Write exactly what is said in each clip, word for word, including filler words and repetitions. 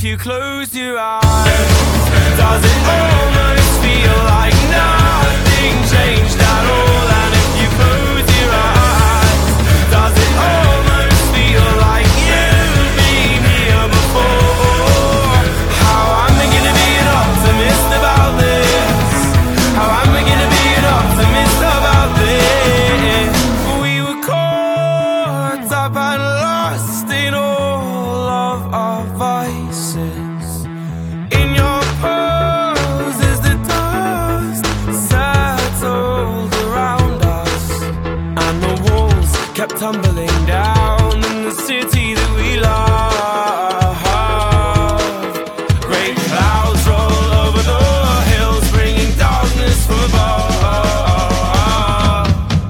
you close your eyes, does it almost feel like nothing changed at all? And if you close your eyes, does it almost feel like you've been here before? How am I gonna be an optimist about this? How am I gonna be an optimist about this? We were caught up and lost in all of our vices. In your pose as the dust settled around us, and the walls kept tumbling down in the city that we love. Great clouds roll over the hills, bringing darkness from above.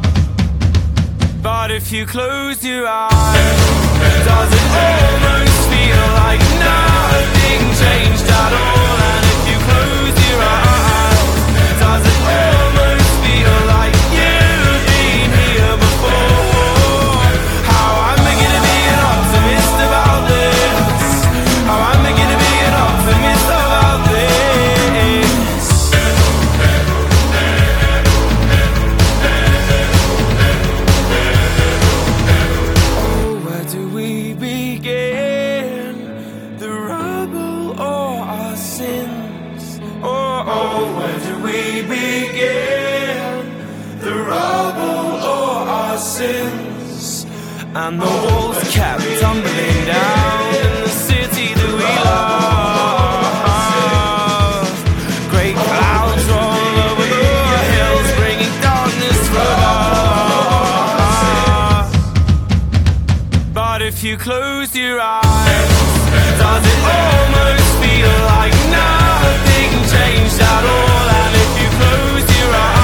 But if you close your eyes, does it almost feel like nothing changed at all? And if you close your eyes, does it almost feel like you've been here before? How am I gonna be an optimist about this? How am I gonna be an optimist about this? Oh, where do we begin? The rubble or our sins? Oh, oh, where do we begin? The rubble or our sins? And the walls kept tumbling down in the city that we love. Great clouds roll over the hills, bringing darkness from above. But if you close your eyes, does it almost feel like nothing changed at all? And if you close your eyes,